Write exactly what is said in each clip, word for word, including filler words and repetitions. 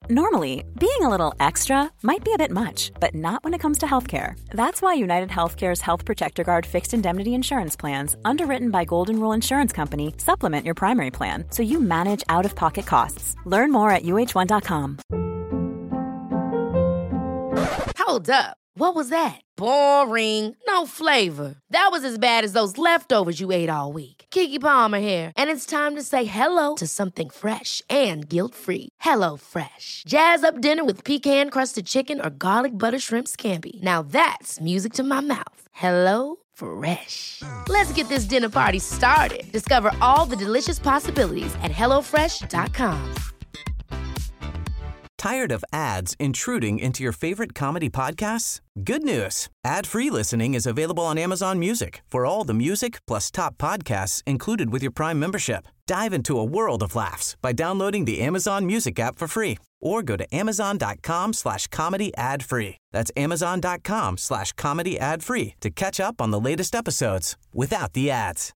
Normally, being a little extra might be a bit much, but not when it comes to healthcare. That's why United Healthcare's Health Protector Guard fixed indemnity insurance plans, underwritten by Golden Rule Insurance Company, supplement your primary plan so you manage out-of-pocket costs. Learn more at U H one dot com. Hold up. What was that? Boring. No flavor. That was as bad as those leftovers you ate all week. Keke Palmer here, and it's time to say hello to something fresh and guilt-free. Hello Fresh. Jazz up dinner with pecan-crusted chicken or garlic butter shrimp scampi. Now that's music to my mouth. Hello Fresh. Let's get this dinner party started. Discover all the delicious possibilities at hello fresh dot com. Tired of ads intruding into your favorite comedy podcasts? Good news. Ad-free listening is available on Amazon Music for all the music plus top podcasts included with your Prime membership. Dive into a world of laughs by downloading the Amazon Music app for free or go to amazon.com slash comedy ad free. That's amazon.com slash comedy ad free to catch up on the latest episodes without the ads.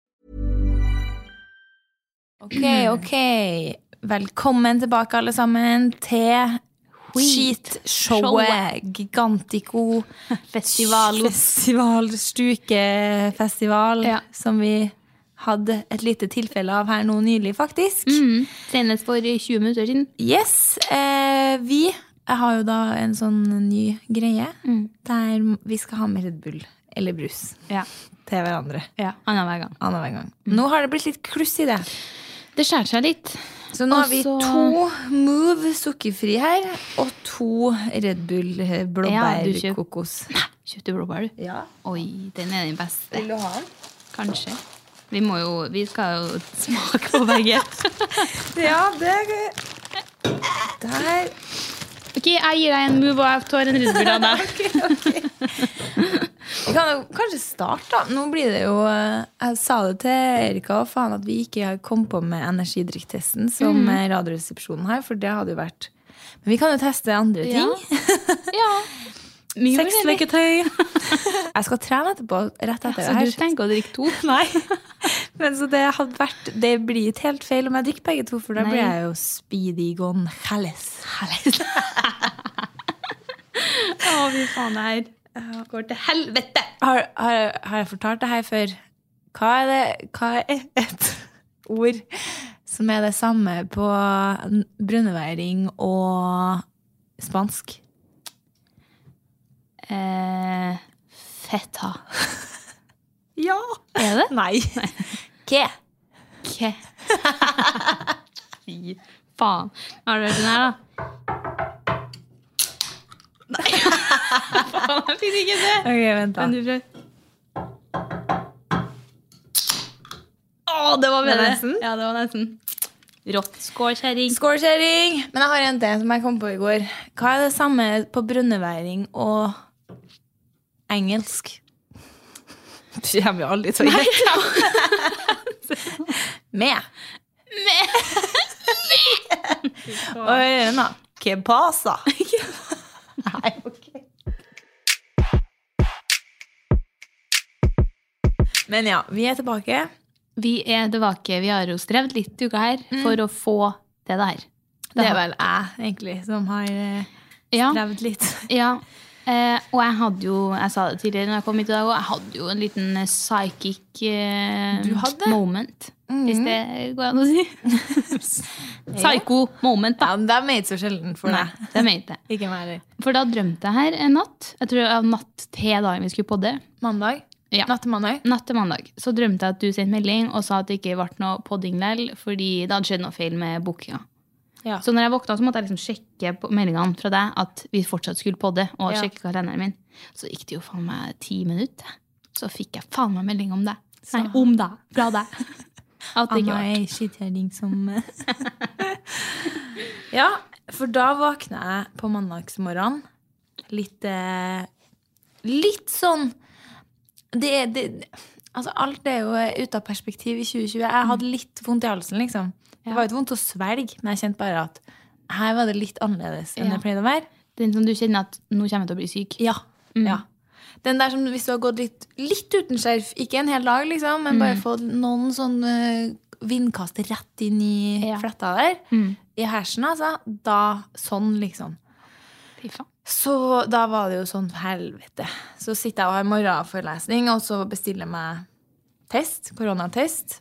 Ok, ok. Velkommen tilbake alle sammen til skitshowet Gigantico Festival Festival, Stukefestival ja. Som vi hadde et lite tilfelle av her nå nylig faktisk mm, Senest for tjue minutter siden Yes, eh, vi jeg har jo da en sånn ny greie mm. Der vi skal ha med Red Bull eller brus ja. Til hverandre ja, annenhver gang, annenhver gang. Mm. Nå har det blitt litt kluss i det Det skjærer seg litt Så nå Også... har vi to Move sukkerfri her Og to Red Bull blåbær ja, kokos Nei, kjøpte blåbær du? Ja Oi, den er den beste Vil du ha den? Kanskje Vi må jo, vi skal jo smake på begge Ja, det er Der Ok, jeg gir deg en Move og jeg tar en Red Bull av deg Ok, ok Vi kan jo kanskje starte da. Nå blir det jo, jeg sa det til Erika faen at vi ikke kom på med energidrikktesten som mm. radioresepsjonen her, for det hadde jo vært Men vi kan jo teste andre ting Ja, ja. Sexleketøy Jeg skal trene etterpå rett etter ja, Så det her du tenker å drikke to? Nei Men så det hadde vært Det blir helt feil om jeg drikker begge to For da Nei. Blir jeg jo speedy gonjales Jales Å, vi faen det her Går til helvete har, har, har jeg fortalt det her før Hva er det Hva er et ord Som er det samme på brunneværing Og spansk eh, Feta Ja Er det? Nei Ke Ke Fy faen Har du hørt den her da? Nei Faen, jeg finner ikke det Ok, vent da Men du prøv Åh, det var bedre nesten? Ja, det var nesten Rått, skål kjæring Skål kjæring Men jeg har en til som jeg kom på i går Hva er det samme på brunneværing og engelsk? Det kommer jo aldri til å gjette Med Med Og hør den da Que pasa? Nei, ok Men ja, vi er tilbake Vi er tilbake, vi har jo strevd litt uka her mm. For å få det der Det er vel jeg, egentlig, som har eh, strevd ja. Litt Ja, eh, og jeg hadde jo Jeg sa det tidligere når jeg kom hit i dag Og jeg hadde jo en liten psychic eh, moment mm. Hvis det går an å si Psycho moment da Ja, men det er meget så sjelden for Nei, deg det er meget det Ikke mer For da drømte jeg her en natt Jeg tror av natt til dagen vi skulle podde Mandag? Ja. Natt til mandag? Natt til mandag Så drømte jeg at du sendte melding Og sa at det ikke ble noe podding lell Fordi det hadde skjedd noe feil med bokinga ja. Så når jeg våkna så måtte jeg liksom sjekke på meldingene fra deg At vi fortsatt skulle podde Og ja. sjekke kalenderen min Så gikk det jo faen meg ti minutter Så fikk jeg faen meg melding om deg så. Nei, om deg, fra deg At det ikke var Anna er skitkjæring som Ja, for da våkna jeg på mandagsmorgen Litt eh, Litt sånn Det, det, altså alt er jo ut av perspektiv i tjue tjue. Jeg hadde litt vondt i halsen, liksom. Det var jo vondt å svelge, men jeg kjente bare at her var det litt annerledes enn ja. Det pleide å være. Den som du kjenner at nå kommer jeg til å bli syk. Ja, mm. ja. Den der som hvis du har gått litt, litt uten skjerf, ikke en hel dag, liksom, men mm. bare fått noen sånn uh, vindkast rett inn i ja. Fletta der. Mm. i hersen, altså, da sånn liksom. Fy faen. Så da var det jo sånn helvete. Så sitter jeg og har morgenforelesning, og så bestiller jeg meg test, koronatest.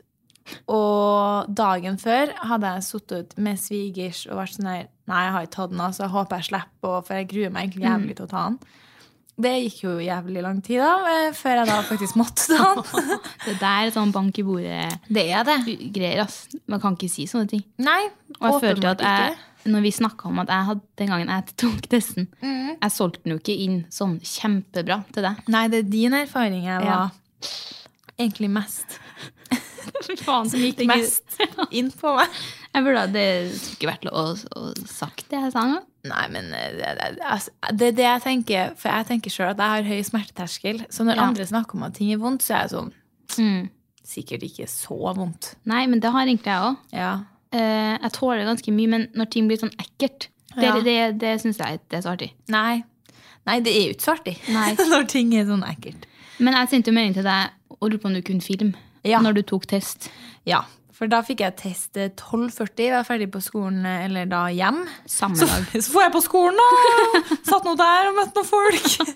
Og dagen før hadde jeg suttet ut med svigers og vært sånn her, nei, jeg har ikke tatt den, altså, jeg håper jeg slipper, for jeg gruer meg egentlig jævlig til å ta den. Det gikk jo jævlig lang tid da, før jeg da faktisk måtte ta den. Det der er sånn bank i bordet. Det er det. Greier, ass. Man kan ikke si sånne ting. Nei, og jeg følte at jeg, når vi snakket om at jeg hadde, den gangen jeg tok testen, mm. jeg solgte den jo ikke inn sånn kjempebra til deg. Nei, det er din erfaring jeg var ja. egentlig mest... Faen, som gikk mest inn på meg. Jeg burde det ikke vært lov å, å sagt det jeg sa nå. Nei, men det, det, altså, det er det jeg tenker, for jeg tenker selv at jeg har høy smerteterskel, så når ja. andre snakker om at ting er vondt, så er jeg sånn, mm. sikkert ikke så vondt. Nei, men det har egentlig jeg også. Ja. Uh, jeg tåler ganske mye, men når ting blir sånn ekkelt, det, ja. det, det, det synes jeg det er så artig. Nei, Nei det er jo ikke så artig når ting er sånn ekkelt. Men jeg sendte jo melding til deg, og lurte på om du kunne filme. Ja. Når du tok test. Ja, for da fikk jeg test tolv førti, jeg var ferdig på skolen, eller da hjem. Samme så, dag. Så får jeg på skolen da, satt noe der og møtte noen folk.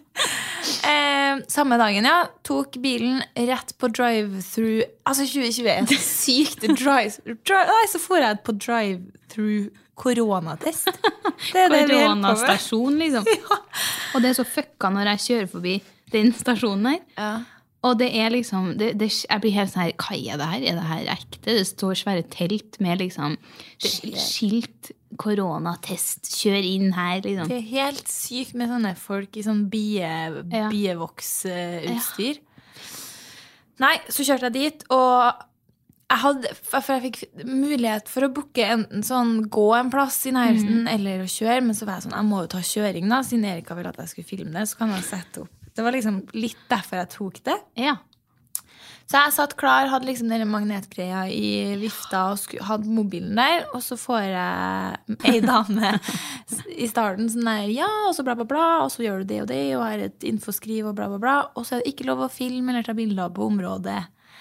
eh, samme dagen, ja, tok bilen rett på drive-thru, altså tjue tjue, sykt drive, drive, nei, så får jeg på drive-thru koronatest. Det er det vi hjelper med. Koronastasjon, liksom. Ja. Og det er så fucka når jeg kjører forbi den stasjonen her. Ja. Og det er liksom, det, det, jeg blir helt sånn her, hva er det her? Er det her ekte? Det står svære telt med liksom skilt, koronatest, kjør inn her, liksom. Det er helt sykt med sånne folk i sånn bie, ja. bievoksutstyr. Ja. Nei, så kjørte jeg dit, og jeg hadde, for jeg fikk mulighet for å booke enten sånn, gå en plass i nærheten, mm. eller å kjøre, men så var jeg sånn, jeg må jo ta kjøring da, siden Erika ville at jeg skulle filme det, så kan jeg sette opp. Det var liksom litt derfor jeg tok det. Ja. Så jeg satt klar, hadde liksom denne magnetgreia i vifta og skulle, hadde mobilen der, og så får jeg en dame i starten sånn der, ja, og så bla bla bla, og så gjør du det og det, og har et infoskriv og bla bla bla, og så er det ikke lov å filme eller ta bilder på området.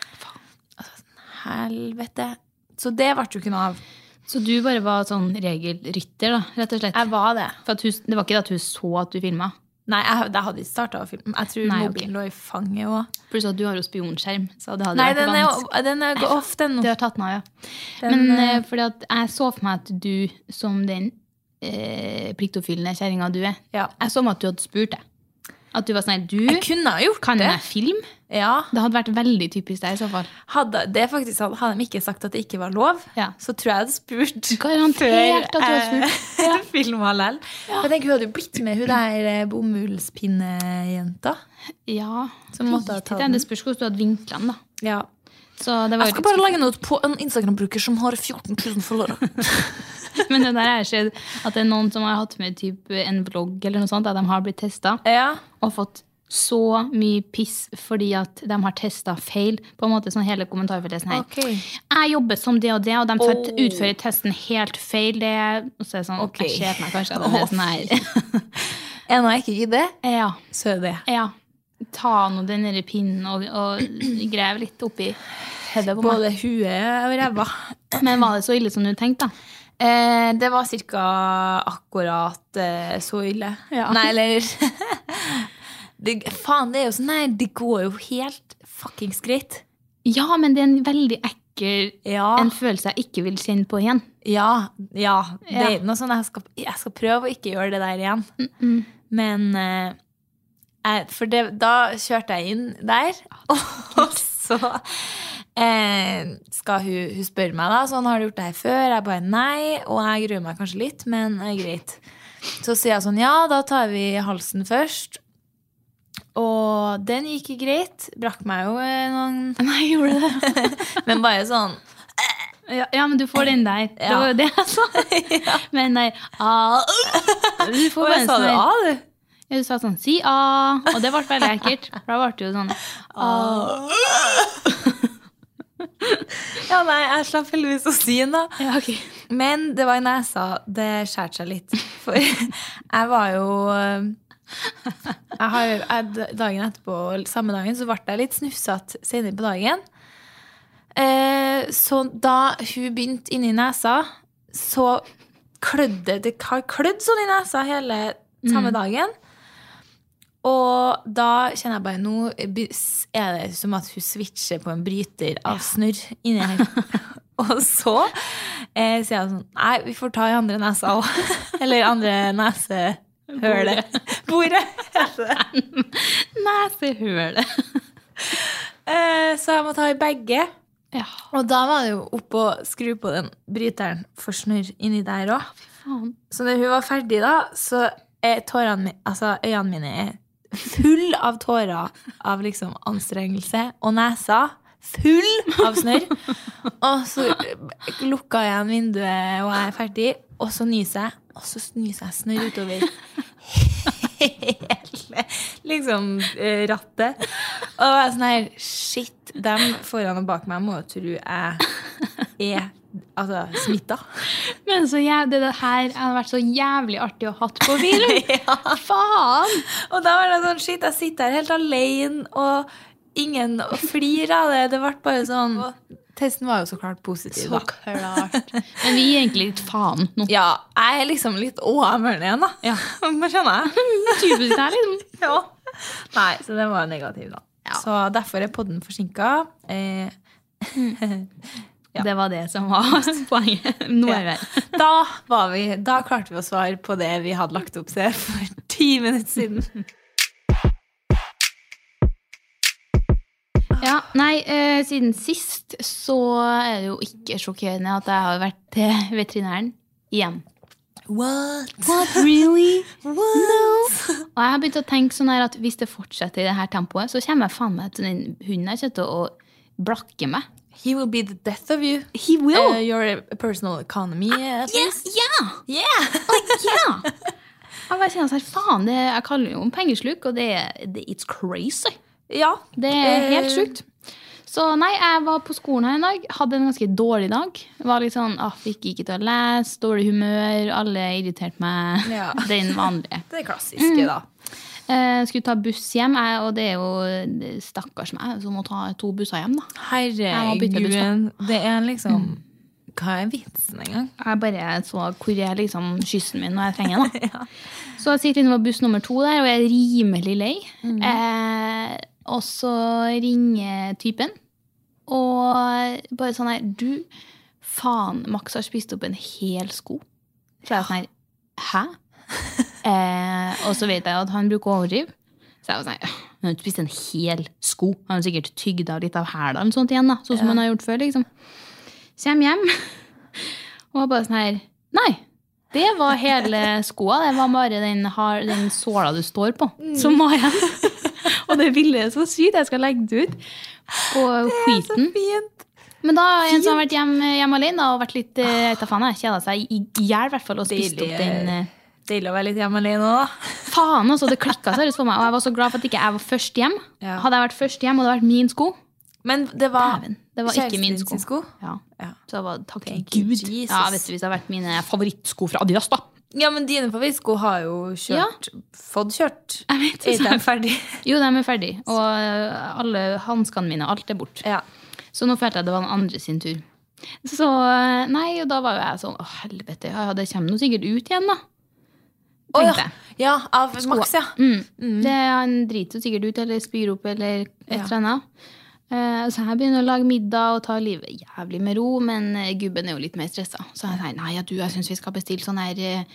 Altså, helvete. Så det ble jo ikke noe av. Så du bare var sånn regelrytter da, rett og slett? Jeg var det. For at hun, det var ikke at hun så at du filmet? Nei, jeg, jeg hadde ikke startet å filme. Jeg tror Nei, mobilen okay. lå i fanget også. Pluss at du har jo spionskjerm, så det hadde Nei, vært den vant. Nei, den er ofte den nå. Du har tatt den av, ja. Den, Men uh, fordi at jeg så for meg at du, som den uh, pliktoppfyllende kjæringen du er, ja. jeg så for meg at du hadde spurt deg. At du var sånn, du jeg kunne ha gjort kan det. jeg filme? Ja. Det hadde vært veldig typisk deg i så fall. Hadde, det faktisk, hadde de ikke sagt at det ikke var lov, ja. så tror jeg jeg hadde spurt Garantert at du hadde spurt. Ja. Filmhalel. Ja. Jeg tenker, hun hadde jo blitt med hun der bomullspinnejenta. Ja, som måtte ha tatt den. Det spørs hvordan du hadde vinklet den da. Ja. Så det var jeg skal bare legge noe på en Instagram-bruker som har fjorten tusen følgere. Men det der er skjedd at det er noen som har hatt med typ en vlogg eller noe sånt, at de har blitt testet ja. og fått så mye piss fordi at de har testet feil på en måte, sånn hele kommentarfeltet sånn her. Okay. Jeg jobber som det og det, og de oh. utfører testen helt feil. Det er, og så er det sånn, okay. jeg ser meg kanskje at det er sånn her. Er noe jeg ikke gidder? Ja. Så er det. Ja. Ta nå denne pinnen og, og grev litt oppi hedet på både huet og ræva. Men var det så ille som du tenkte da? Eh, det var cirka akkurat eh, så ille. Ja. Nei, eller... det, faen, det er jo sånn, nei, det går jo helt fucking greit. Ja, men det er en veldig ekkel ja. en følelse jeg ikke vil kjenne på igjen. Ja, ja. Det ja. er noe sånn, jeg skal, jeg skal prøve å ikke gjøre det der igjen. Mm -mm. Men... Eh, jeg, for det, da kjørte jeg inn der, og så... Eh, skal hun, hun spørre meg da, sånn, har du gjort det her før? Jeg bare nei, og jeg gruer meg kanskje litt, men det er greit. Så sier jeg sånn, ja, da tar vi halsen først. Og den gikk greit, brakk meg jo noen... Nei, jeg gjorde det. Men bare sånn... Ja, ja, men du får den der. Ja. Det var jo det jeg sa. Ja. Men nei, ah, du får bare en sånn her... Sa du A, du? Ja, du sa sånn, si A, og det ble veldig ekkelt. For da ble det jo sånn, A. Ja, nei, jeg slapp heldigvis å si den da. Ja, ok. Men det var i nesa, det skjærte seg litt. For jeg var jo... Jeg har, jeg, dagen etterpå, samme dagen, så ble jeg litt snufsatt senere på dagen. Eh, så da hun begynte inn i nesa, så klødde, det har klødd sånn i nesa hele samme dagen. Og da kjenner jeg bare, nå er det som at hun switcher på en bryter av snurr inni her. Og så eh, sier jeg sånn, nei, vi får ta i andre nesa også. Eller andre nesehølet. Bordet. Nesehølet. eh, så jeg må ta i begge. Ja. Og da var det jo opp og skru på den bryteren for snurr inni der også. Så når hun var ferdig da, så er tårene, altså øynene mine er full av tårer av liksom anstrengelse, og nesa full av snørr. Og så lukka jeg igjen vinduet, og jeg er ferdig, og så nyser jeg, og så nyser jeg snørr utover hele liksom rattet. Og jeg er sånn her, shit, dem foran og bak meg må jo tro jeg er altså, smittet. Men så jævlig, det her hadde vært så jævlig artig å hatt på film. Ja. Faen! Og da var det sånn, shit, jeg sitter her helt alene, og ingen flir av det. Det ble bare sånn, testen var jo så klart positiv. Så klart. Men vi er egentlig litt faen nå. Ja, jeg er liksom litt åmørende igjen da. Ja. Hva skjønner jeg? Typisk her, liksom. Ja. Nei, så det var negativ da. Ja. Så derfor er podden forsinket. Eh, ja. Det var det som var poenget. Nå er vi her. Da, var vi, da klarte vi å svare på det vi hadde lagt opp til for ti minutter siden. Ja, nei, eh, siden sist så er det jo ikke sjokkerende at jeg har vært til veterinæren igjen. What? What, really? What? No. Og jeg har begynt å tenke sånn her at hvis det fortsetter i det her tempoet, så kommer jeg faen meg til den hunden jeg kommer til å blakke meg. He will be the death of you. He will. Uh, your personal economy, at least. Ja! Yeah! Like, ja! Jeg bare kjenner sånn, faen, det, jeg kaller jo en pengesluk, og det, det it's crazy. Ja. Det er helt sjukt. Så nei, jeg var på skolen her en dag, hadde en ganske dårlig dag. Var litt sånn, ah, fikk ikke til å lese, dårlig humør, alle irriterte meg. Ja. Den vanlige. Det er klassiske, da. Jeg skulle ta buss hjem, og det er jo stakkars meg som må ta to busser hjem, da. Herregud, det er liksom, hva er vitsen en gang? Jeg bare så hvor er liksom kyssen min når jeg trenger da. Ja. Så jeg sitter inne på buss nummer to der, og jeg er rimelig lei. Mm. Eh, og så ringer typen, og bare sånn her, du, faen, Max har spist opp en hel sko. Så jeg er sånn her, hæ? Eh, og så vet jeg at han bruker å overdrive. Så jeg var sånn, han har ikke spist en hel sko. Han har sikkert tygd av litt av hæla eller sånt igjen da, sånn som ja. Han har gjort før liksom. Så jeg hjem og var bare sånn her, nei, det var hele skoa. Det var bare den, har, den såla du står på som var igjen. Og det bildet er så sykt, jeg skal legge det ut på skiten. Det er så fint. Men da er en som har vært hjemme, hjemme alene og vært litt, jeg vet da faen, jeg kjedet seg i hjel i hvert fall og spist opp den... Deilig å være litt hjemme alene nå da. Faen, altså, det klikket seriøst for meg. Og jeg var så glad for at ikke jeg var først hjem. Ja. Hadde jeg vært først hjem, og det hadde vært min sko. Men det var, Dæven, det var ikke min sko. sko. Ja. Ja. Så det var, takk til Gud. Jesus. Ja, vet du, hvis det har vært mine favorittsko fra Adidas da. Ja, men dine favorittsko har jo kjørt, ja. Fått kjørt. Jeg vet ikke. Er de ferdig? Jo, de er ferdig. Og alle handskene mine, alt er bort. Ja. Så nå følte jeg at det var den andre sin tur. Så nei, og da var jo jeg sånn, åh, helvete, ja, det kommer noe sikkert ut igjen da. Oh, ja. Ja, av Max, ja. Mm. Mm. Det, han driter jo sikkert ut, eller spyr opp, eller et ja. Eller annet. Uh, så jeg begynner å lage middag og ta livet jævlig med ro, men uh, gubben er jo litt mer stresset. Så jeg sier, nei, ja, du, jeg synes vi skal bestille sånn her uh,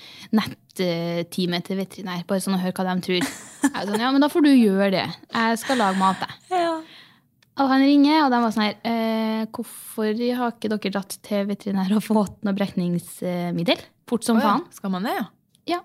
nettime til veterinær, bare sånn å høre hva de tror. Jeg er sånn, ja, men da får du gjøre det. Jeg skal lage mat, det. Ja. Og han ringer, og de var sånn her, uh, hvorfor har ikke dere dratt til veterinær og fått noe brekningsmiddel? Fort som oh, ja. Faen. Skal man det, ja? Ja.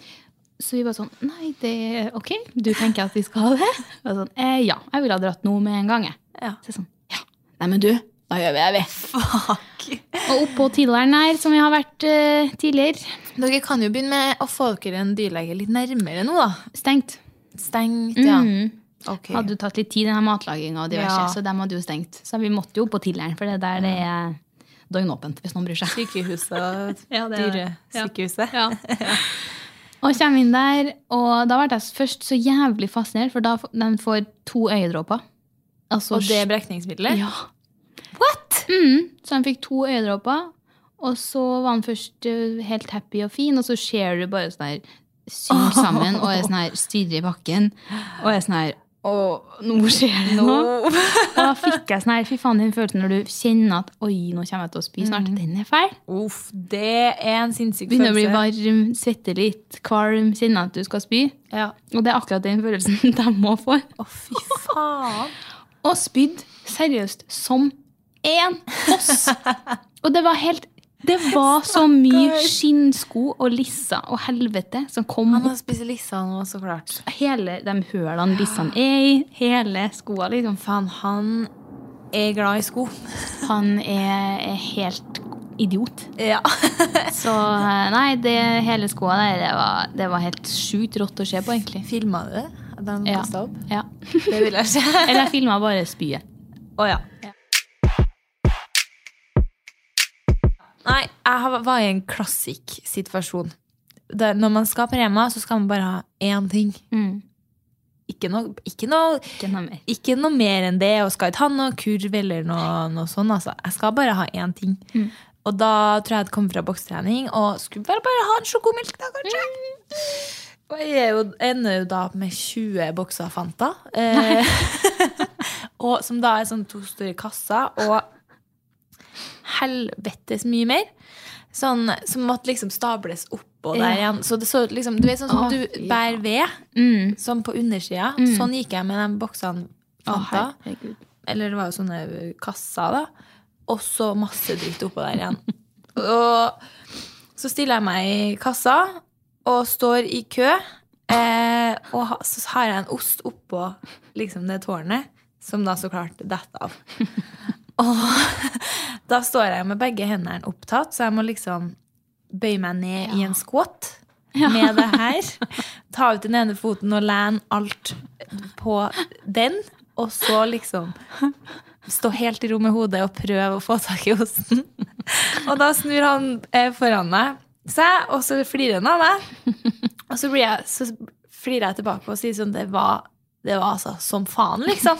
Så vi var sånn, nei, det er ok, du tenker at vi skal ha det? Og sånn, eh, ja, jeg vil ha dratt noe med en gang. Ja. Så sånn, ja, nei, men du, da gjør vi det, vi. Fuck. Og oppå tidligere her, som vi har vært uh, tidligere. Dere kan jo begynne med å få dere en dyrlege litt nærmere nå, da. Stengt. Stengt, ja. Mm. Okay. Hadde jo tatt litt tid i denne matlagingen og diverse, ja. Så de hadde jo stengt. Så vi måtte jo på tidligere, for det der det er døgnåpent, hvis noen bryr seg. Sykehuset, ja, dyresykehuset. Ja. Ja. Og kommer inn der, og da ble jeg først så jævlig fascinert, for da de får to øyedråper. Altså, og det er brekningsmiddelet? Ja. What? Mm, så de fikk to øyedråper, Og så var han først uh, helt happy og fin, og så ser du bare sånn her synk sammen, og er sånn her styrer i bakken, og er sånn her, åh, nå skjer det noe. Og da fikk jeg sånn her, fy faen, den følelsen når du kjenner at, oi, nå kommer jeg til å spy snart, mm. den er feil. Uff, det er en sinnssyk følelse. Begynner å bli varm, svette litt, kvalm, kjenner at du skal spy. Ja. Og det er akkurat den følelsen de må få. Å, fy faen. Og spydd, seriøst, som en oss. Og det var helt... Det var så mye skinnsko og lissa og helvete som kom. Han har spist lissa nå, så klart. Hele de hølene lissene er i, hele skoene, liksom. Faen, han er glad i sko. Han er, er helt idiot. Ja. Så nei, det hele skoene der, det var, det var helt sjukt rått å se på, egentlig. Filmet du det? At han ja. kastet opp? Ja. Det vil jeg se. Eller jeg filmet bare spyet. Åja. Ja. Nei, jeg var i en klassik situasjon. Der, når man skal på Rema, så skal man bare ha én ting. Mm. Ikke, noe, ikke, noe, ikke, noe mer. ikke noe mer enn det, og skal ikke ha noe kurv eller noe, noe sånt. Altså. Jeg skal bare ha én ting. Mm. Og da tror jeg jeg kom fra bokstrening, og skulle bare, bare ha en sjokomilk da, kanskje. Mm. Og jeg er jo, ender jo da med tjue bokser Fanta. Eh, og som da er sånn to store kasser, og helvetes mye mer. Sånn, som måtte liksom stables opp og der ja. igjen. Så det så liksom, du vet sånn som oh, du bær ved, mm. sånn på undersida. Mm. Sånn gikk jeg med de boksene Fanta. Oh, eller det var jo sånne kasser da. Og så masse dritt oppå der igjen. Og så stiller jeg meg i kassa, og står i kø, eh, og så har jeg en ost oppå liksom det tårnet, som da så klart detter av. Og da står jeg med begge hendene opptatt, så jeg må liksom bøye meg ned ja. I en squat ja. Med det her. Ta ut den ene foten og lene alt på den, og så liksom stå helt i ro med hodet og prøve å få tak i osten. Og da snur han eh, foran meg seg, og så flirer han av meg. Og så, blir jeg, så flirer jeg tilbake og sier sånn, det var... Det var altså som faen, liksom.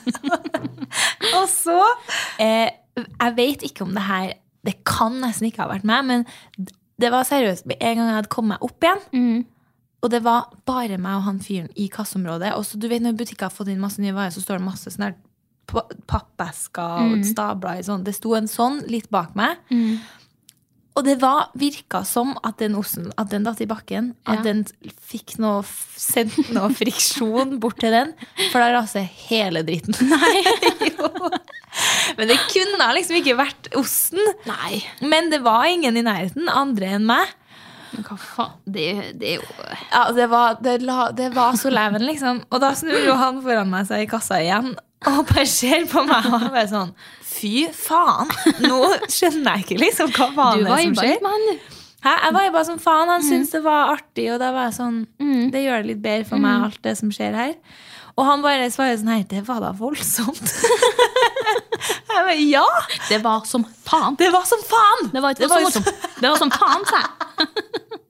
Og så, eh, jeg vet ikke om det her, det kan nesten ikke ha vært meg, men det var seriøst, en gang jeg hadde kommet meg opp igjen, mm. og det var bare meg og han fyren i kasseområdet, og så du vet når butikken har fått inn masse nye varer, så står det masse sånne pappesker og mm. stabler i sånn. Det sto en sånn litt bak meg, mm. og det var, virket som at den osten, at den datt i bakken, at ja. Den fikk noe, sendt noe friksjon bort til den, for da raser hele dritten. Nei. Men det kunne liksom ikke vært osten. Nei. Men det var ingen i nærheten, andre enn meg. Men hva faen, det, det er jo... Ja, det var, det, det var så leven, liksom. Og da snur jo han foran meg seg i kassa igjen, og bare ser på meg, og han bare sånn, fy faen, nå skjønner jeg ikke liksom hva faen det som skjer. Med han, du. Hæ? Jeg var jo bare sånn, faen, han mm. syntes det var artig, og da var jeg sånn, mm. det gjør det litt bedre for meg, alt det som skjer her. Og han bare svarer sånn her, det var da voldsomt. Jeg bare, ja. Det var som faen. Det var som faen. Det var, det var, som, det var som faen, sa jeg.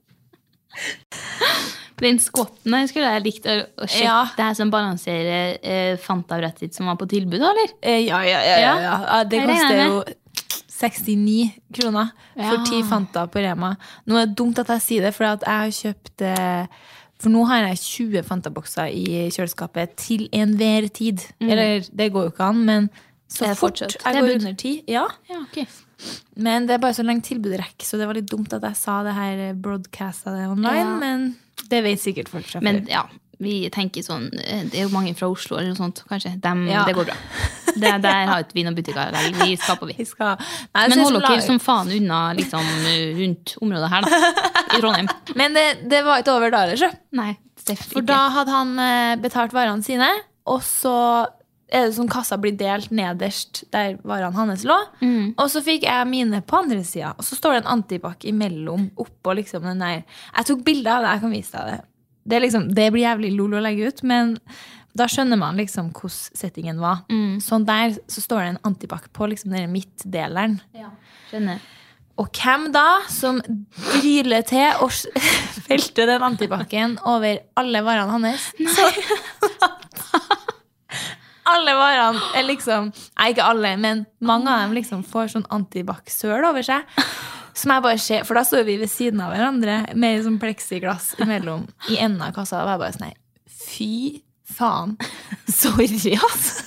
Den skotten her skulle jeg likt å, å sjekke. Ja. Det her som balanserer eh, Fanta-brettet sitt som var på tilbud, eller? Eh, ja, ja, ja, ja, ja. ja. Det koster jo sekstini kroner for ja. ti Fanta på Rema. Nå er det dumt at jeg sier det, for jeg har kjøpt... Eh, for nå har jeg tjue Fanta-bokser i kjøleskapet til enhver tid. Mm. Eller, det går jo ikke an, men så fort jeg går under ti. Ja, ja okay. Men det er bare så lenge tilbud rekker, så det var litt dumt at jeg sa det her broadcastet det online, ja. Men det vet sikkert folk fra før. Men ja, vi tenker sånn, det er jo mange fra Oslo eller noe sånt, kanskje. Dem, ja. Det går bra. Det, der har ikke vi noen butikker, vi skal på vi. vi skal. Nei, men hold dere som faen unna liksom, rundt området her da, i Trondheim. Men det, det var ikke over da, eller så? Nei, selvfølgelig. For da hadde han betalt varene sine, og så er det sånn kassa blir delt nederst der varene hans lå. Mm. Og så fikk jeg mine på andre siden. Og så står det en antibac imellom oppå liksom den der. Jeg tok bilder av det, jeg kan vise deg det. Det, er liksom, det blir jævlig lol å legge ut, men da skjønner man liksom hvordan settingen var. Mm. Sånn der så står det en antibac på liksom den midtdeleren. Ja, skjønner. Og hvem da som dryler til og velter den antibacen over alle varene hans? Nei. alle varene er liksom, nei, ikke alle, men mange av dem liksom får sånn antibac-søl over seg. Som jeg bare ser, for da står vi ved siden av hverandre med sånn plexiglass imellom i enden av kassa, og jeg bare sånn, nei, fy faen, sorry, ass.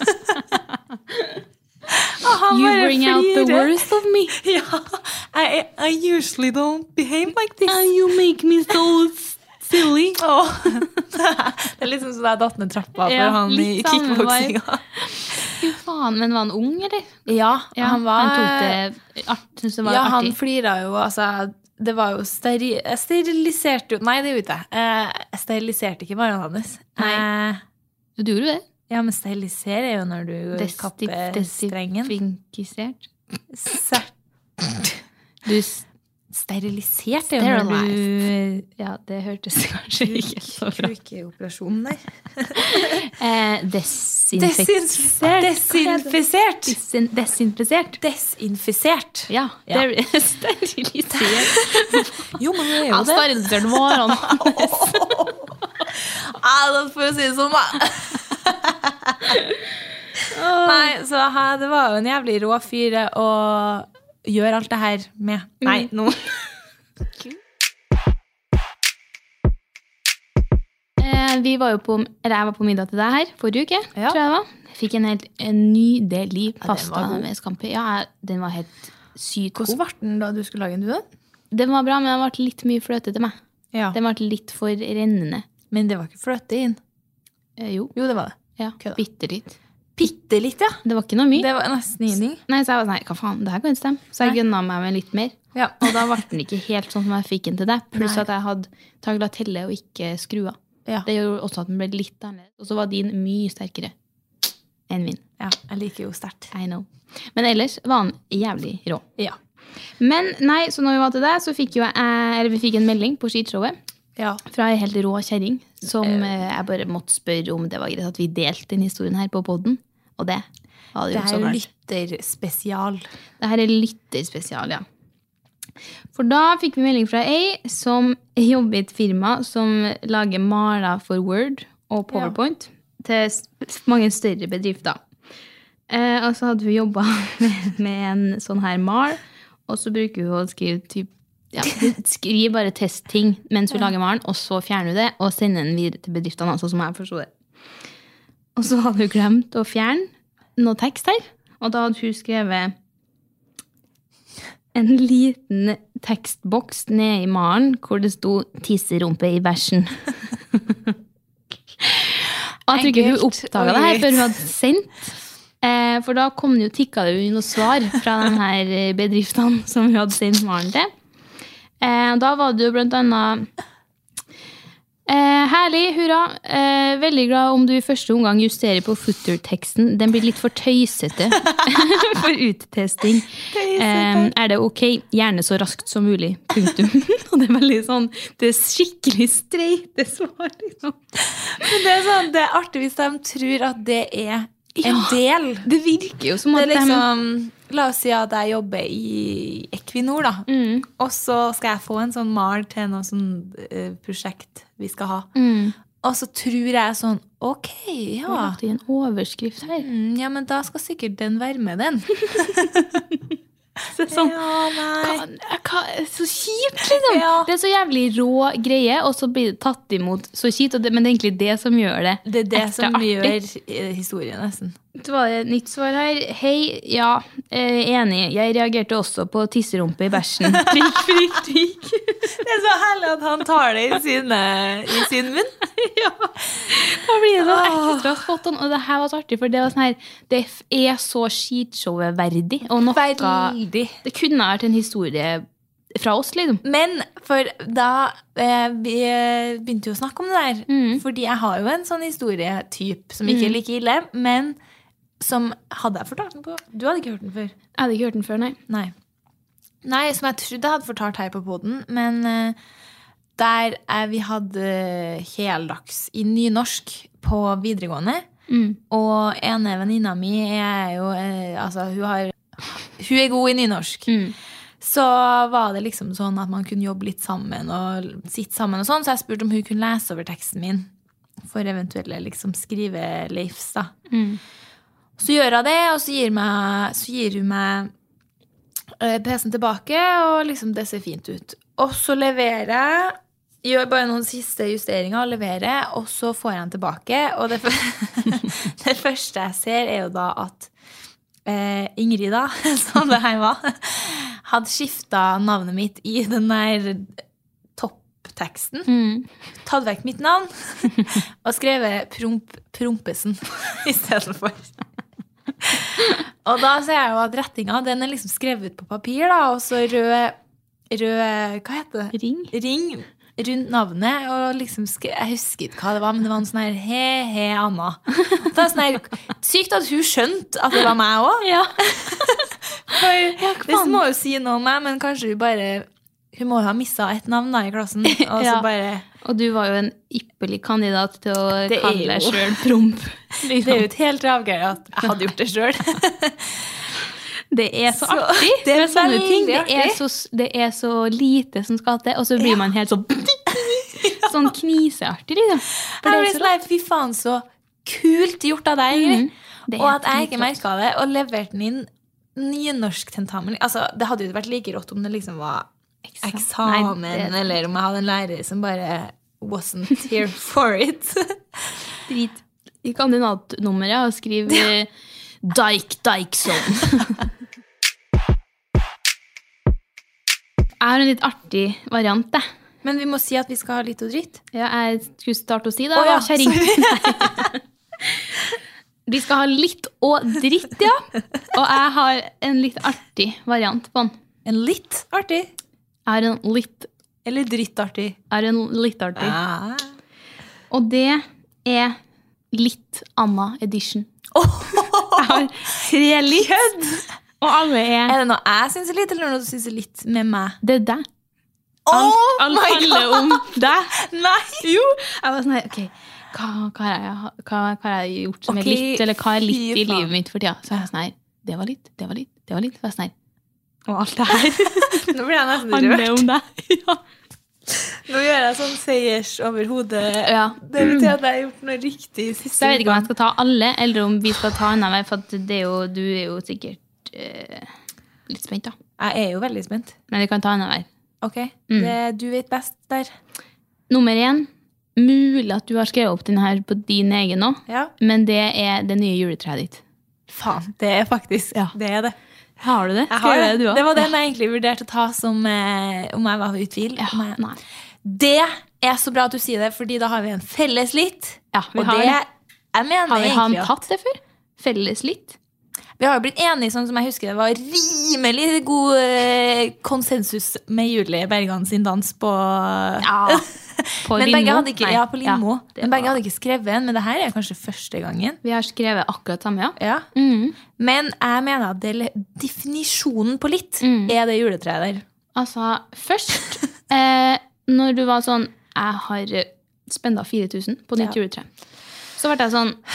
You bring out the worst of me. Ja, I, I usually don't behave like this. And you make me so silly. Oh. Det er liksom sånn jeg datt ned trappa for Ja, han i litt samme kickboxinga. Fy faen, men var han ung, eller? Ja, Ja, han var... Han tok det, art, synes det var Ja, han artig. flira jo, altså... Det var jo steri... Jeg steriliserte jo... Nei, det gjorde jeg. Eh, Jeg steriliserte ikke varene hans. Nei. Eh, Du gjorde det? Ja, men sterilisere er jo når du kapper strengen. Desinfisert. Sert. Du s- Sterilisert er jo når du... Ja, det hørtes kanskje ikke så bra. Kukeoperasjonen der. Eh, desinfisert. Desinfisert. Desin desinfisert. Desinfisert. Ja, Ja. det er sterilisert. Jo, men det er jo Han det. steriliserte varene. Ja, da får jeg si det sånn, da. Nei, så her, det var jo en jævlig rå fyr å gjøre alt det her med. Nei, nå. Eh, vi var jo på, eller jeg var på middag til deg her forrige uke, Ja. tror jeg det var. Jeg fikk en helt en nydelig den pasta var god. med scampi. Ja, jeg- den var helt sykt Hvordan god. ble den da du skulle lage en duo? Den var bra, men den ble litt mye fløte til meg. Ja. Den ble litt for rennende. Men det var ikke fløte inn. Eh, jo, Jo, det var det. ja, Kødda. bitte litt. Bitte litt, ja. Det var ikke noe mye. Det var nesten ingenting. Nei, så jeg var sånn, nei, hva faen, det her kan ikke stemme. Så jeg Nei. gønna meg med litt mer. Ja. Og da ble den ikke helt sånn som jeg fikk den til deg. Pluss Nei. at jeg hadde taglatelle og ikke skrua. Ja. Det gjorde også at den ble litt annerledes. Og så var din mye sterkere enn min. Ja, jeg liker jo sterkt. I know. Men ellers var den jævlig rå. Ja. Men nei, så når vi var til deg, så fikk jo jeg, eller vi fikk en melding på skitshowet Ja. fra en helt rå kjerring, som eh, jeg bare måtte spørre om det var greit at vi delte den historien her på podden. Og det var det Det jo så er klart. lytterspesial. Det her er lytterspesial, ja. For da fikk vi melding fra ei som jobber i et firma som lager maler for Word og PowerPoint til s- mange større bedrifter. Eh, og så hadde hun jobbet med, med en sånn her mal, og så bruker hun å skrive typ, ja, hun skriver bare testting mens hun lager malen, og så fjerner hun det og sender den videre til bedriftene, altså som jeg forstod det. Og så hadde hun glemt å fjerne noe tekst her, og da hadde hun skrevet en liten tekstboks nede i malen hvor det sto tisserumpe i versen. Og jeg tror ikke hun Enkelt oppdaget og det her greit. før hun hadde sendt. Eh, for da kom det jo, tikket det jo inn noe svar fra de her bedriftene som hun hadde sendt malen til. Eh, og da var det jo blant annet eh, herlig, hurra. Eh, veldig glad om du i første omgang justerer på footer-teksten. Den blir litt for tøysete for uttesting. Eh, er det ok? Gjerne så raskt som mulig. Punktum. Og det er veldig sånn, det er skikkelig streite svar, liksom. Men det er sånn, det er artig hvis de tror at det er en del. Det virker jo som Det at er liksom, la oss si at jeg jobber i Equinor da, Mm. og så skal jeg få en sånn mal til noe sånn eh, prosjekt vi skal ha. Mm. Og så tror jeg sånn, ok, de ja. har lagt inn en overskrift her. Mm, ja, men da skal sikkert den være med den. Det er sånn, Ja, nei. hva, hva, så kjipt, liksom. Ja. Det er så jævlig rå greie, og så blir det tatt imot så kjipt, og det, men det er egentlig det som gjør det, Det er det ekstra som artig. gjør eh, historien nesten. Så var det et nytt svar her. Hei, ja, eh, enig. Jeg reagerte også på tisserumpe i bæsjen. Prikk, prikk, prikk. Det er så herlig at han tar det i, sine, i sin munn. Ja, da blir det sånn ekstra spot on. Og det her var så artig, for det var sånn her, det er så skitshowet verdig. Og noe, Veldig. det kunne vært en historie fra oss, liksom. Men for da eh, vi eh, begynte jo å snakke om det der, Mm. fordi jeg har jo en sånn historietyp som ikke er like ille, men som hadde jeg fortalt den på. Du hadde ikke hørt den før. Jeg hadde ikke hørt den før, nei. Nei. Nei, som jeg trodde jeg hadde fortalt her på podden, men eh, der eh, vi hadde heldags i nynorsk på videregående, Mm. og ene venninna mi er jo, eh, altså hun har, hun er god i nynorsk. Mm. Så var det liksom sånn at man kunne jobbe litt sammen og sitte sammen og sånn, så jeg spurte om hun kunne lese over teksten min for eventuelle liksom, skriveleifs. Da. Mm. Så gjør hun det, og så gir, meg, så gir hun meg uh, P C-en tilbake, og liksom, det ser fint ut. Og så leverer jeg, gjør bare noen siste justeringer og leverer, og så får jeg den tilbake. Og det, det første jeg ser er jo da at uh, Ingrid, da, som det her var, hadde skiftet navnet mitt i den der toppteksten, mm. tatt vekk mitt navn, og skrevet promp, Prompesen i stedet for. Og da ser jeg jo at rettinga, den er liksom skrevet ut på papir, da, og så rød, rød, hva heter det? Ring. Ring rundt navnet, og liksom, skrev, jeg husker ikke hva det var, men det var en sånn her, he, he, Anna. Det er sånn her, sykt at hun skjønte at det var meg også. Ja. For ja, det må jo si noe om meg, men kanskje hun bare, hun må jo ha misset et navn da i klassen, og så ja. bare... Og du var jo en ypperlig kandidat til å kalle deg selv promp. Liksom. Det er jo et helt avgjørende at jeg hadde gjort det selv. Det er så, så artig. Det er sånne ting. Det er, så, det er så lite som skal til, og så blir ja. man helt sånn sånn kniseartig, liksom. For jeg blir sånn, fy faen, så kult gjort av deg, mm, og at jeg ikke merket det, og leverte den inn nynorsk tentamen. Altså, det hadde jo vært like rått om det liksom var eksamen, Nei, det... eller om jeg hadde en lærer som bare wasn't here for it. Drit i kandidatnummeret og skriv ja. Dike, Dike sånn. Jeg har en litt artig variant, det. Men vi må si at vi skal ha litt og dritt. Ja, jeg skulle starte å si det. Å ja, sorry. Vi skal ha litt og dritt, ja. Og jeg har en litt artig variant på den. En litt artig? Jeg har en litt... Eller drittartig? Jeg har en litt artig. Ah. Og det er litt Anna edition. Oh. Jeg har tre litt. Kødd! Og alle er... Er det noe jeg synes er litt, eller noe du synes er litt med meg? Det er deg. Oh alt alt handler om deg. Nei! Jo! Jeg var sånn her, ok, hva, hva, har jeg, hva, hva har jeg gjort som okay. er litt, eller hva er litt i livet mitt for tida? Så jeg var sånn her, det var litt, det var litt, det var litt, det var sånn her. Og alt det her. Nå blir jeg nesten rørt. Handler om deg. Ja. Nå gjør jeg sånn seiers over hodet. Ja. Det betyr at jeg har gjort noe riktig. Så jeg vet ikke om jeg skal ta alle, eller om vi skal ta en av meg, for det er jo, du er jo sikkert uh, litt spent da. Jeg er jo veldig spent. Men vi kan ta en av hver. Ok, mm. det, du vet best der. Nummer én, mulig at du har skrevet opp den her på din egen nå, ja. Men det er det nye juletreet ditt. Faen, det er faktisk, ja. Det er det. Har du det? Jeg har det. Det, det var den jeg egentlig vurderte å ta som eh, om jeg var utvil. Ja, jeg... Nei. Det er så bra at du sier det, fordi da har vi en felles litt. Ja, vi og har det. Jeg mener har vi egentlig han tatt det før? Felles litt? Vi har jo blitt enige, sånn som jeg husker det var rimelig god eh, konsensus med Julie Bergan sin dans på... Ja, på men Lindmo. Begge hadde ikke, ja, på Lindmo. Ja, men begge var... hadde ikke skrevet en, men det her er kanskje første gangen. Vi har skrevet akkurat samme, ja. ja. Mm. Men jeg mener at det, definisjonen på litt mm. er det juletreet der. Altså, først, eh, når du var sånn, jeg har spendet fire tusen på nytt ja. juletre, så ble jeg sånn...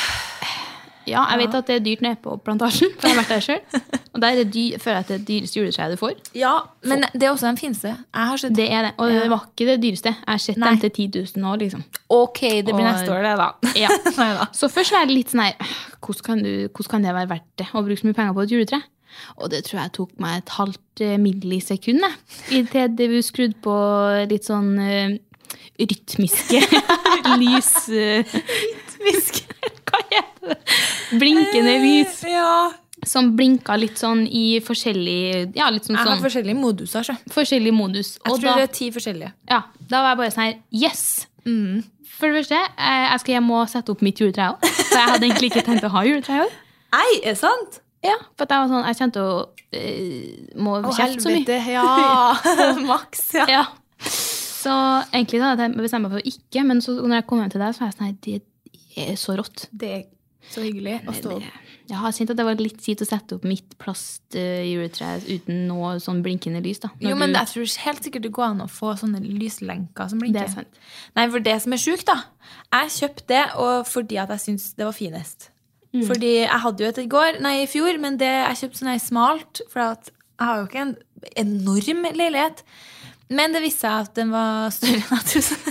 Ja, jeg vet at det er dyrt nede på plantasjen, for jeg har vært der selv. Og der er det dyr, føler jeg at det er dyreste juletreet du får. Ja, men det er også den fineste. Jeg har sett... Det er det, og det var ikke det dyreste. Jeg har sett Nei. dem til ti tusen år, liksom. Ok, det blir og... neste år det da. Ja. Neida. Så først var jeg litt sånn her, hvordan kan, du, hvordan kan det være verdt det, å bruke så mye penger på et juletre? Og det tror jeg tok meg et halvt millisekund, i til det vi skrudd på litt sånn uh, rytmiske lys. Uh, rytmiske? Hva heter det? Blinkende lys. Ja. Som blinket litt sånn i forskjellige... Ja, litt sånn, jeg har sånn, forskjellige moduser, så. Forskjellige modus. Jeg og tror da, det er ti forskjellige. Ja, da var jeg bare sånn her, yes! Mm. For det første, jeg skal hjem og sette opp mitt juletre også. For jeg hadde egentlig ikke tenkt å ha juletre i år. Ei, er det sant? Ja, for jeg var sånn, jeg kjente å uh, må Å, kjefte så mye. Ja, maks, ja. Ja. Så egentlig da hadde jeg bestemt meg for å ikke, men så når jeg kom hjem til deg, så var jeg sånn her, det er så rått. Det er så hyggelig å stå opp. Jeg har kjent at det var litt kjipt å sette opp mitt plastjuletre uh, uten noe sånn blinkende lys da. Jo, men du... jeg tror helt sikkert det går an å få sånne lyslenker som blinker. Det er sant. Nei, for det som er sykt da, jeg kjøpte det og fordi at jeg synes det var finest. Mm. Fordi jeg hadde jo et i går, nei i fjor, men det, jeg kjøpte sånn her smalt, for at jeg har jo ikke en enorm leilighet. Men det viste seg at den var større enn jeg trodde.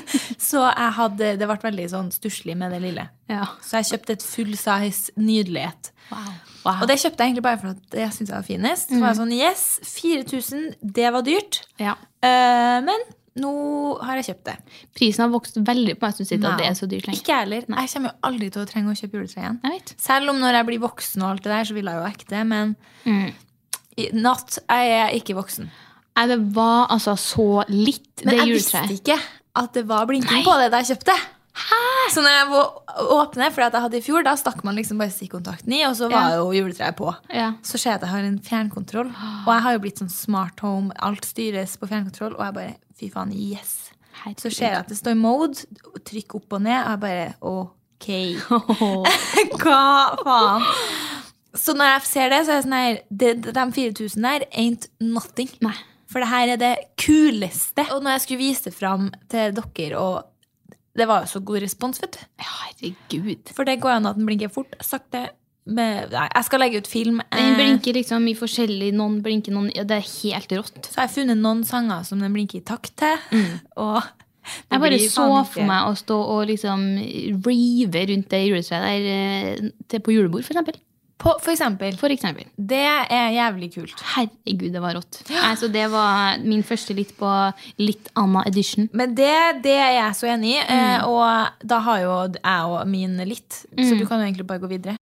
Så jeg hadde, det ble veldig sånn stusslig med det lille. Ja. Så jeg kjøpte et full size nydelighet. Wow. Wow. Og det kjøpte jeg egentlig bare for at jeg syntes det var finest. Så var jeg sånn, yes, fire tusen, det var dyrt. Ja. Uh, men nå har jeg kjøpt det. Prisen har vokst veldig på meg, synes jeg, at det er så dyrt lenger. Ikke heller. Nei. Jeg kommer jo aldri til å trenge å kjøpe juletre igjen. Jeg vet. Selv om når jeg blir voksen og alt det der, så vil jeg jo ekte, men mm. natt jeg er ikke voksen. Nei, det var altså så litt men det jeg juletreet. visste ikke at det var blinking på det da jeg kjøpte. Hæ? Så når jeg åpner, for jeg hadde i fjor, da stakk man liksom bare stikkontakten i, og så var ja. jo juletreet på. Ja. Så ser jeg at jeg har en fjernkontroll, og jeg har jo blitt sånn smart home, alt styres på fjernkontroll, og jeg bare, fy faen, yes. Herregud. Så ser jeg at det står mode, trykk opp og ned, og jeg bare, ok. Hva faen? Så når jeg ser det, så er jeg sånn her, de, de fire tusen der ain't nothing. Nei. For det her er det kuleste. Og når jeg skulle vise det fram til dere, og det var jo så god respons, vet du. Ja, herregud. For det går an at den blinker fort, sakte. Med, nei, jeg skal legge ut film. Den blinker liksom i forskjellig, noen blinker, noen, ja, det er helt rått. Så jeg har funnet noen sanger som den blinker i takt til, mm. og jeg bare så for meg å stå og liksom rive rundt det juletreet der til på julebord, for eksempel. På, for eksempel. For eksempel. Det er jævlig kult. Herregud, det var rått. Altså, det var min første litt på litt Anna edition. Men det, det er jeg så enig i, mm. og da har jo jeg og min litt, mm. så du kan jo egentlig bare gå videre.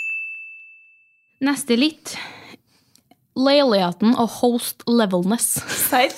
Neste litt. Leiligheten og host levelness. Serr?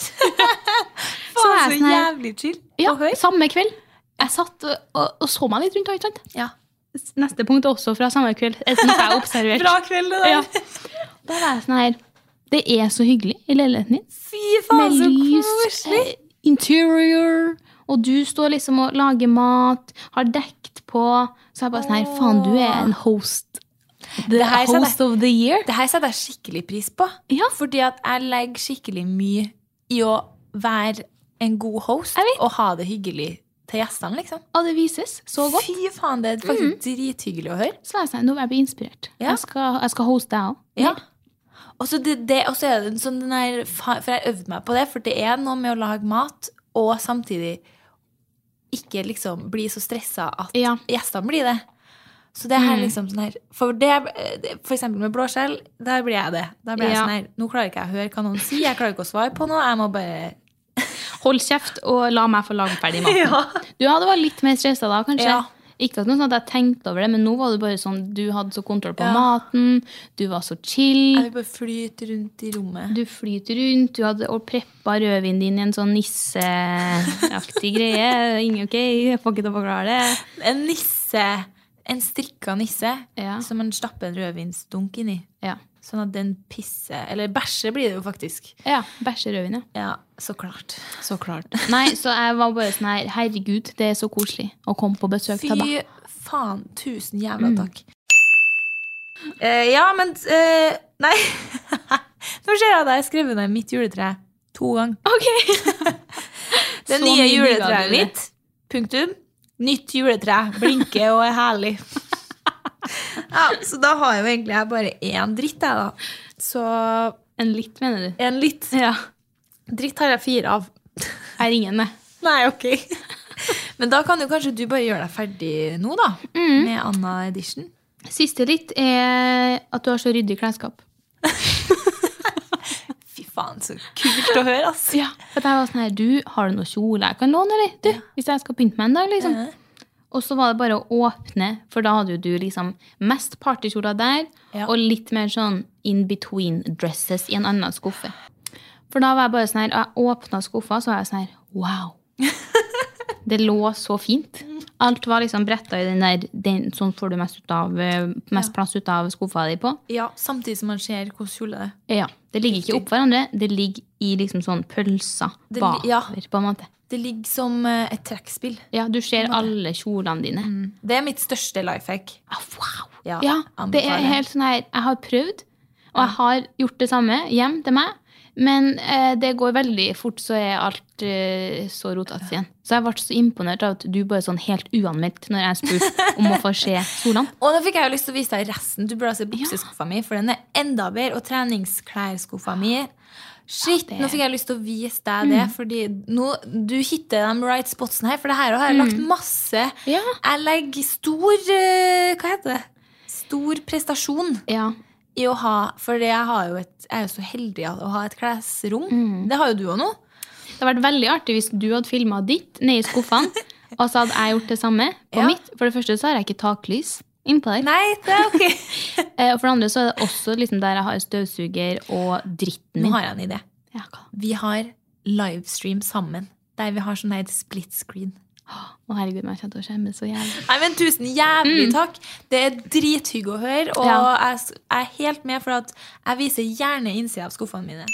Så er det så jævlig chill. Ja, samme kveld. Jeg satt og, og, og så meg litt rundt, ikke sant? Ja. Neste punkt også fra samme kveld. Et noe jeg har observert. Bra kveld, det der. Ja. Da var jeg sånn her, det er så hyggelig i leiligheten din. Fy faen, så koselig. Interior, og du står liksom og lager mat, har dekt på, så jeg bare sånn her, faen, du er en host. The host of the year. Det her setter jeg skikkelig pris på. Ja. Fordi at jeg legger skikkelig mye i å være en god host og ha det hyggelig til gjestene, liksom. Og det vises så godt. Fy faen, det er faktisk mm. drithyggelig å høre. Så er jeg sånn, nå er jeg blitt inspirert. Ja. Jeg, skal, jeg skal hoste deg også. Ja. Og så det, det, og så er det sånn den her, for jeg øvde meg på det, for det er noe med å lage mat, og samtidig ikke liksom bli så stresset at ja. gjestene blir det. Så det her liksom sånn her, for, det, for eksempel med blåskjell, der blir jeg det. Der blir jeg ja. sånn her, nå klarer ikke jeg å høre hva noen sier, jeg klarer ikke å svare på noe, jeg må bare... Hold kjeft og la meg få lage ferdig maten. Ja. Du hadde vært litt mer stresset da, kanskje? Ja. Ikke at noe sånn at jeg tenkte over det, men nå var det bare sånn, du hadde så kontroll på ja. maten, du var så chill. Jeg vil bare flyte rundt i rommet. Du flyter rundt, du hadde preppet rødvin din i en sånn nisseaktig greie. Ingen ok, jeg får ikke til å forklare det. En nisse... En strikka nisse ja. som man stapper en rødvinsdunk inn i. Ja. Sånn at den pisser, eller bæsje blir det jo faktisk. Ja, bæsje rødvin, ja. Ja, så klart. Så klart. Nei, så jeg var bare sånn her, herregud, det er så koselig å komme på besøk til deg. Fy faen, tusen jævla takk. Mm. Uh, ja, men, uh, nei. Nå ser jeg at jeg har skrevet ned mitt juletre to ganger. Ok. Det nye juletreet mitt, punktum. Nytt juletre, blinker og er herlig. Ja, så da har jo egentlig jeg bare en dritt jeg da. Så... En litt, mener du? En litt. Ja. Dritt har jeg fire av. Jeg ringer med. Nei, ok. Men da kan jo kanskje du bare gjøre deg ferdig nå da, mm. med Anna Edition. Siste litt er at du har så ryddig klesskap. Faen, så kult å høre, ass. Ja, for jeg var sånn her, du, har du noe kjole jeg kan låne, eller? Du, ja. Hvis jeg skal pynte meg en dag, liksom. Ja. Og så var det bare å åpne, for da hadde jo du liksom mest partykjoler der, ja. Og litt mer sånn in-between dresses i en annen skuffe. For da var jeg bare sånn her, jeg åpnet skuffa, så var jeg sånn her, wow. Det lå så fint. Alt var liksom brettet i den der, den, sånn får du mest, ut av, mest ja. Plass ut av skuffa di på. Ja, samtidig som man ser hvordan kjole det er. Ja, det ligger ikke opp hverandre, det ligger i liksom sånn pølser bakover, ja. På en måte. Det ligger som et trekkspill. Ja, du ser alle kjolene dine. Mm. Det er mitt største lifehack. Ah, wow! Ja, ja det er helt sånn her, jeg har prøvd, og jeg har gjort det samme hjem til meg, men eh, det går veldig fort, så er alt eh, så rotet igjen. Så jeg ble så imponert av at du bare sånn helt uanmeldt når jeg spurte om å få se solene. Og da fikk jeg jo lyst til å vise deg resten. Du burde se bukseskuffa mi, for den er enda bedre, og treningsklærskuffa mi. Shit, ja, det... nå fikk jeg lyst til å vise deg det, mm. fordi nå, du hitter de right spotsen her, for det her har jeg mm. lagt masse. Ja. Jeg legger stor, hva heter det? Stor prestasjon ja. I å ha, for jeg, har jo et, jeg er jo så heldig å ha et klesrom. Mm. Det har jo du også nå. Det hadde vært veldig artig hvis du hadde filmet ditt ned I skuffene, og så hadde jeg gjort det samme på ja. Mitt. For det første så har jeg ikke taklys innpå der. Nei, det er ok. Og for det andre så er det også liksom der jeg har støvsuger og dritten min. Nå har jeg en idé. Ja, vi har livestream sammen, der vi har sånn her split screen. Å herregud, jeg kjente å skjemme så jævlig. Nei, men tusen jævlig takk. Det er drithygg å høre, og ja. jeg, jeg er helt med for at jeg viser gjerne innsida av skuffene mine.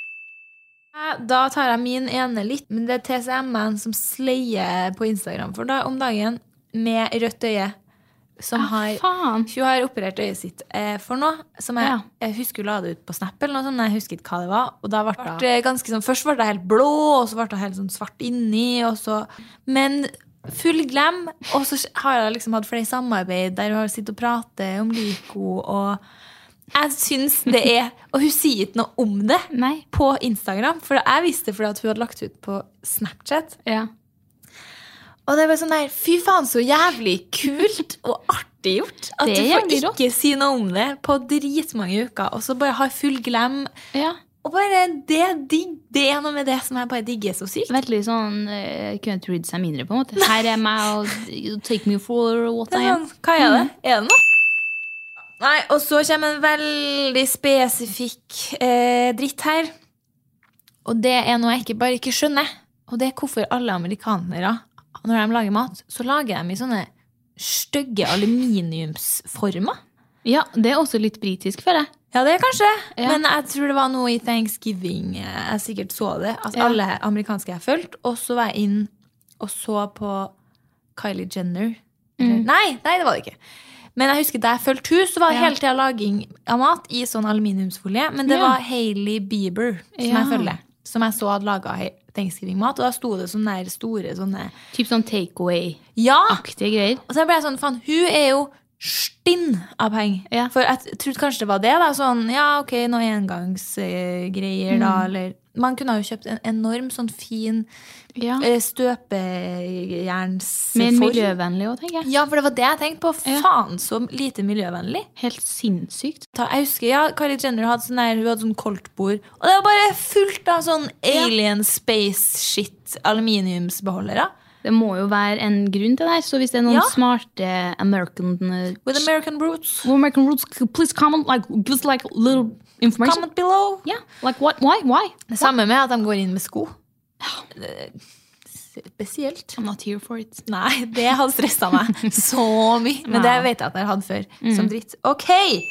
Da tar jeg min ene litt, men det er T C M-en som sleier på Instagram for da, om dagen med rødt øye. Som ah, har, faen. Hun har operert øyet sitt eh, for noe, som jeg, ja. Jeg husker hun la det ut på Snap eller noe sånt, jeg husker ikke hva det var, og da ble det ganske sånn, først var det helt blå, og så ble det helt sånn svart inni, og så, men full glem, og så har jeg liksom hatt flere samarbeid, der hun har sittet og pratet om Lyko, og jeg synes det er, og hun sier ikke noe om det Nei. På Instagram, for jeg visste fordi at hun hadde lagt ut på Snapchat, ja. Og det var sånn der, fy faen så jævlig kult og artig gjort at du får ikke rått. Si noe om det på dritmange uker, og så bare har full glem. Ja. Og bare det, det er noe med det som jeg bare digger så sykt. Veldig sånn, uh, kunne trodde seg mindre på en måte. Her er meg, og take me for what I am. Hva er det? Er det noe? Nei, og så kommer en veldig spesifikk eh, dritt her. Og det er noe jeg ikke bare ikke skjønner. Og det er hvorfor alle amerikanere når de lager mat, så lager de I sånne stygge aluminiumsformer. Ja, det er også litt britisk for det. Ja, det er kanskje. Ja. Men jeg tror det var noe I Thanksgiving. Jeg sikkert så det. At ja. Alle amerikanske jeg følte. Og så var jeg inn og så på Kylie Jenner. Mm. Nei, nei, det var det ikke. Men jeg husker da jeg følte hus, så var det ja. Hele tiden laging av mat I sånn aluminiumsfolie. Men det ja. Var Hailey Bieber som ja. Jeg følger. Som jeg så hadde laget Thanksgiving-mat, og da stod det sånne der store sånne... Typ sånn takeaway-aktige ja. Greier. Og så ble jeg sånn, fan, hun er jo stinn av penger. Ja. For jeg trodde kanskje det var det da, sånn, ja, ok, noen engangsgreier uh, da, mm. eller... Man kunne jo kjøpt en enorm sånn fin ja. Støpejernsform. Mer miljøvennlig også, tenker jeg. Ja, for det var det jeg tenkte på. Ja. Faen, så lite miljøvennlig. Helt sinnssykt. Jeg husker, ja, Kylie Jenner hadde sånn der, hun hadde sånn koldtbord, og det var bare fullt av sånn alien space shit aluminiumsbeholdere. Det må jo være en grunn til det, så hvis det er noen ja. Smarte American... Uh, With American roots. With American roots, please comment, like, give us like a little... Information? Comment below. Yeah, like what? Why? Why? Det samme med at de går inn med sko. Spesielt. I'm not here for it. Nei, det hadde stresset meg så mye. Men det vet jeg at jeg hadde før, mm. som dritt. Ok!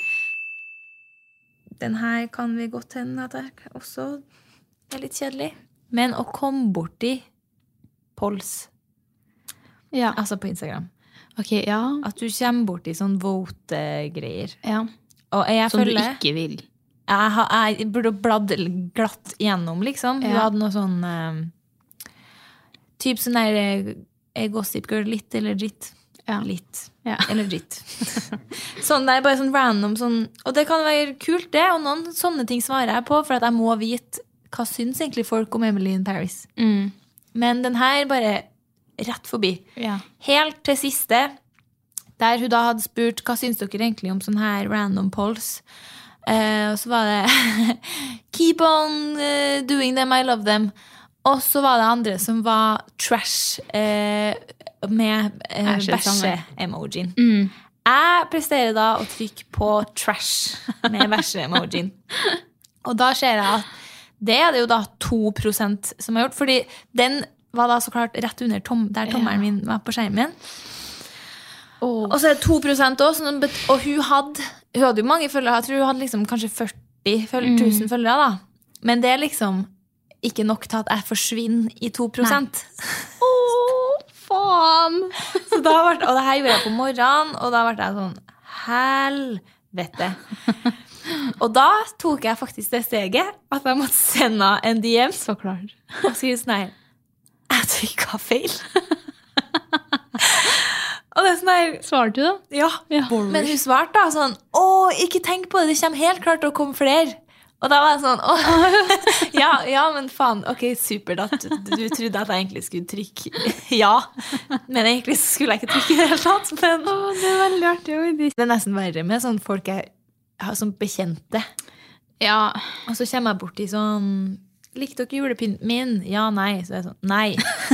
Den her kan vi godt hende at jeg også er litt kjedelig. Men å komme bort I Pols. Ja. Altså på Instagram. Ok, ja. At du kommer bort I sånn vote-greier. Ja. Og jeg som føler... du ikke vil. Jeg, har, jeg burde bladd glatt igjennom, liksom. Ja. Du hadde noe sånn... Um, typ sånn der uh, Gossip Girl, litt eller dritt. Ja. Litt. Ja. Eller dritt. Sånn der, bare sånn random sånn... Og det kan være kult det, og noen sånne ting svarer jeg på, for at jeg må vite hva syns egentlig folk om Emily in Paris. Mm. Men den her bare rett forbi. Ja. Helt til siste, der hun da hadde spurt, hva syns dere egentlig om sånn her random polls? Uh, og så var det keep on uh, doing them, I love them. Og så var det andre som var trash uh, med uh, bæsje-emojien. Mm. Jeg presterer da å trykke på trash med bæsje-emojien. Og da ser jeg at det er det jo da to prosent som har gjort, fordi den var da så klart rett under tom, der tommeren min var på skjermen. Oh. Og så er det to prosent også, og hun hadde, hun hadde jo mange følgere, jeg tror hun hadde liksom kanskje førti tusen mm. følgere da. Men det er liksom ikke nok til at jeg forsvinner I to prosent. Åh, oh, faen! Så da var det, og det her gjorde jeg på morgenen, og da var jeg sånn, helvete. Og da tok jeg faktisk det steget, at jeg måtte sende en D M, så klart, og si sånn her, jeg trykket feil. Og det er sånn her... Svarte du da? Ja, ja. Men hun svarte da sånn, åh, ikke tenk på det, det kommer helt klart til å komme flere. Og da var det sånn, åh, ja, ja, men faen, ok, supert at du, du trodde at jeg egentlig skulle trykke ja, men egentlig skulle jeg ikke trykke i det hele tatt. Men Åh, det er veldig artig. det er nesten verre med sånn folk jeg har som bekjente. Ja. Og så kommer jeg bort i sånn, likte dere julepynten min? Ja, nei. Så er det sånn, nei.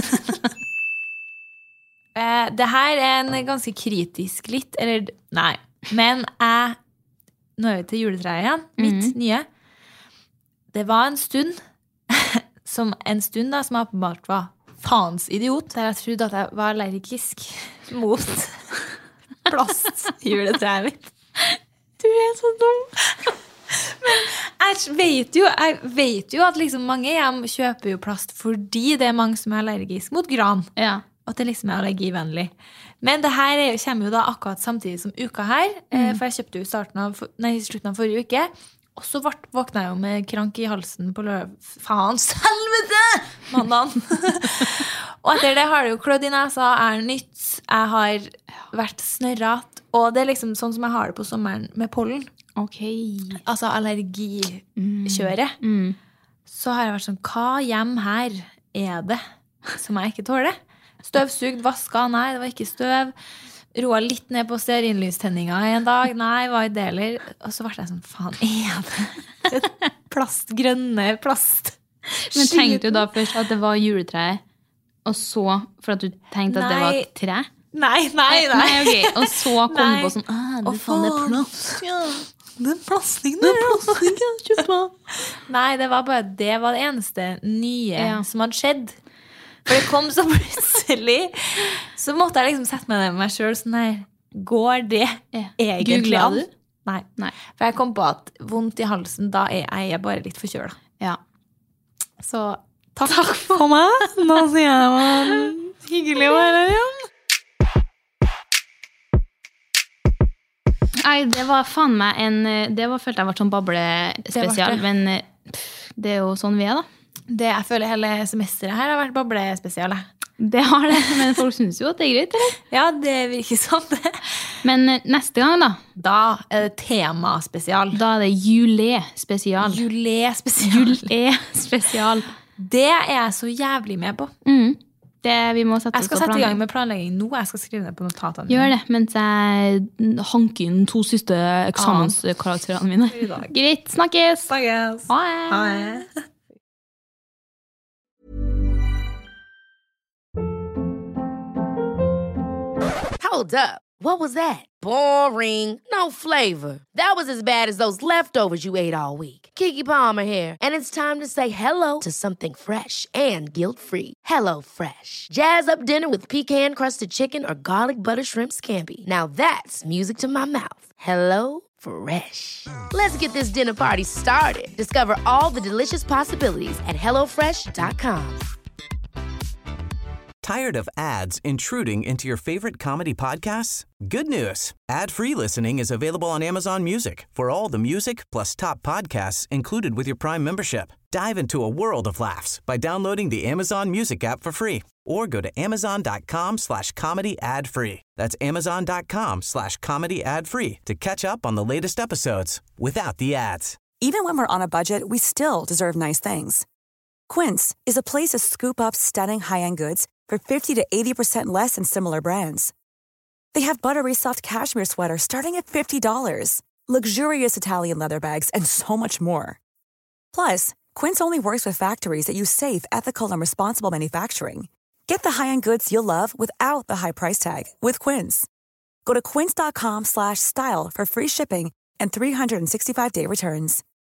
eh, det her er en ganske kritisk litt, eller nei. Men jeg, nå er vi til juletreet igjen, mitt mm. nye. Det var en stund, som en stund da, som åpenbart var faens idiot, der jeg trodde at jeg var allergisk mot plastjuletreet mitt. Du er så dum. Men jeg vet jo, jeg vet jo at liksom mange hjem kjøper jo plast fordi det er mange som er allergisk mot gran. Ja. At det liksom er allergivennlig. Men det her er, kommer jo da akkurat samtidig som uka her, mm. for jeg kjøpte jo starten av, nei, slutten av forrige uke. Og så våkna jeg jo med krank i halsen på løv. Faens helvete! Mandagen. Og etter det har det jo klødd i nesa, er nytt. Jeg har vært snørret. Og det er liksom sånn som jeg har det på sommeren med pollen. Ok. Altså allergikjøret. Mm. Mm. Så har jeg vært sånn, hva hjem her er det som jeg ikke tåler? Støvsugd, vasket, nei, det var ikke støv. Roa litt ned på stearinlystenninga en dag. Nei, hva i deler? Og så ble jeg sånn, faen, er det plast, grønne plast? Men tenkte du da først at det var juletreet, og så, for at du tenkte at nei. Det var et tre? Nei, nei, nei. nei okay. Og så kom nei. Du på sånn, ah, det, faen, det er plast. Ja, det er plasting, det er plasting. Nei, det var bare, det var det eneste nye ja. Som hadde skjedd. For det kom så plutselig. Så måtte jeg liksom sette meg ned med meg selv sånn her, går det ja. Egentlig an? Nei. Nei. For jeg kom på at vondt i halsen, da er jeg bare litt forkjølet. Ja. Så takk, takk for meg. Nå sier jeg meg hyggelig å være her igjen. Nei, det var faen meg en, det var følt jeg var sånn bablespesial, men pff, det er jo sånn vi er da. Det jeg føler hele semesteret her har vært bablespesial. Det har det, men folk synes jo at det er greit, eller? Ja, det virker sånn det. Men neste gang da? Da er det temaspesial. Da er det julespesial. Julespesial. Julespesial. Det er jeg så jævlig med på. Mm. Det vi må sette jeg skal sette i gang med planlegging nå. Jeg skal skrive det på notatene. Gjør det, mens jeg hanker inn to siste eksamenskarakterene mine. Greit, snakkes! Snakkes! Ha det! Hold up. What was that? Boring. No flavor. That was as bad as those leftovers you ate all week. Keke Palmer here, and it's time to say hello to something fresh and guilt-free. Hello Fresh. Jazz up dinner with pecan-crusted chicken or garlic butter shrimp scampi. Now that's music to my mouth. Hello Fresh. Let's get this dinner party started. Discover all the delicious possibilities at hello fresh dot com. Tired of ads intruding into your favorite comedy podcasts? Good news. Ad-free listening is available on Amazon Music for all the music plus top podcasts included with your Prime membership. Dive into a world of laughs by downloading the Amazon Music app for free or go to amazon.com slash comedy ad-free. That's amazon.com slash comedy ad-free to catch up on the latest episodes without the ads. Even when we're on a budget, we still deserve nice things. Quince is a place to scoop up stunning high-end goods for fifty to eighty percent less than similar brands. They have buttery soft cashmere sweaters starting at fifty dollars, luxurious Italian leather bags, and so much more. Plus, Quince only works with factories that use safe, ethical, and responsible manufacturing. Get the high-end goods you'll love without the high price tag with Quince. Go to quince.com slash style for free shipping and three sixty-five day returns.